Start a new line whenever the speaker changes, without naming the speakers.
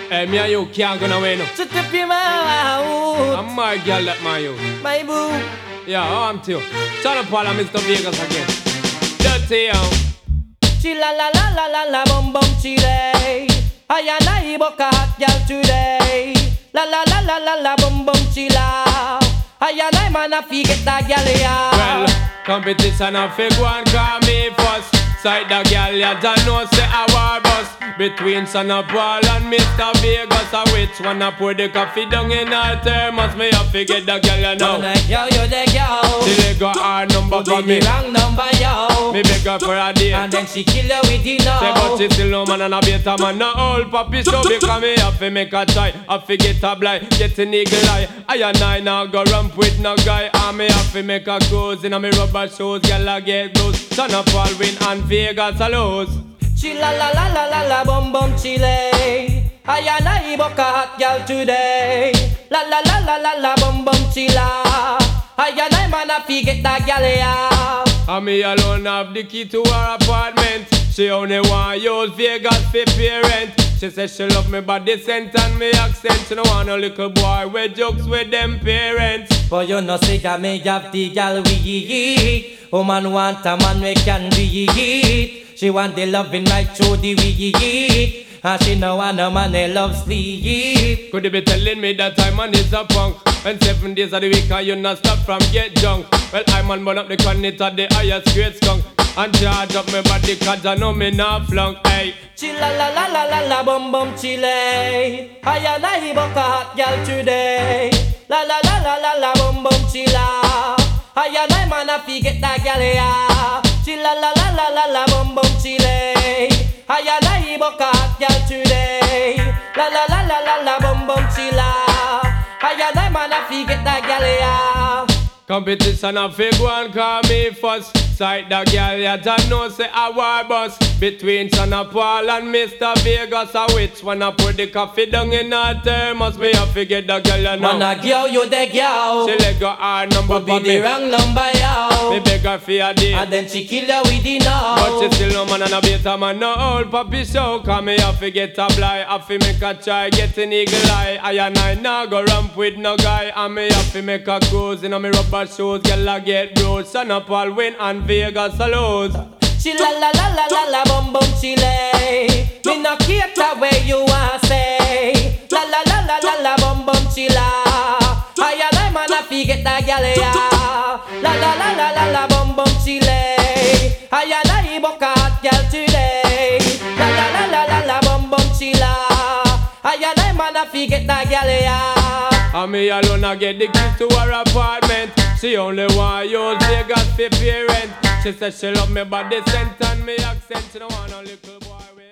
Hey, me and you can't go nowhere no.
Shut up your mouth.
I'm my girl that my you.
My boo.
Yeah, I'm too. Shut up, Paul and Mr. Vegas again. Dirty young.
Chilla la la la la la bum bum chile. I and I book a hot girl today. La la la la la la bum bum chilla. I and I man a fi get that girl ya.
Well, competition a fig one call me first. Side the girl ya don't know say a war bus. Between Son of Paul and Mr. Vegas, a which one a pour the coffee down in her thermos? Me a fi get the girl ya now.
Yo, you the girl.
She they got her number for me.
The wrong number, yo.
Me beg her for a date.
And then she kill her with the
Say but
no.
she still no man and a beta man. No old papi so because me have to make a try. Have to get a blind, get an eagle eye. I and I now go ramp with no guy. And me have to make a cruise in a me rubber shoes. Girl I get blues. Son of Paul win and Vegas a lose.
Chilla la la la la la bum bum chile. I and I book a hot girl today. La la la la la la bum bum chilla. I and I man a fi get that girl ya.
And me alone have the key to her apartment. She only want use Vegas for parent. She says she love me body scent and me accent. She don't want a little boy with jokes with them parents.
But you know say that me have the girl we eat. Woman want a man we can be. She want the loving right through the weed. And she no want a man that loves sleep.
Could you be telling me that I man is a punk? When 7 days of the week and you not stop from get drunk. Well I man burn up the connect of the highest grade skunk. And charge up my body cause I know me not flunk. Hey.
Chilla la la la la la bum bum chile. I and I book a hot girl today. La la la la la la bum bum chilla. I and I man a fi get that girl ya. Chilla la la la la la bum bum chile. I and I book a hot girl today. La la la la la la bum bum chilla. I and I man a fi get that girl ya.
Competition a fig one call me first. Side the girl ya don't know say a war bus. Between Son of Paul and Mr. Vegas, a which one a put the coffee down in her thermos? Me a fi get the girl ya now.
Man a girl, you the girl.
She let go her number
But
for
be the
me.
wrong number, yo.
Me beg her for a date.
And then she kill her with the no.
But she still no man and a beta man. No old papi show. Cause me have to get a blind. Have to make a try. Get an eagle eye. I and I now go ramp with no guy. And me have to make a cruise in a me rubber shoes. Girl I get bruised. Son of Paul win and Vegas a lose.
She la la la la la la bum bum chile. Me no cater where you want say. La la la la la la bum bum chilla. I and I man a fi get that girl ya. La la la la la la bum bum chile. I and I book a hot girl today. La la la la la la bum bum chilla. I and I man a fi get that girl ya.
And me alone I get the keys to her apartment. She only want use Vegas for parent. She says she love me body scent and me accent. She don't want a little boy with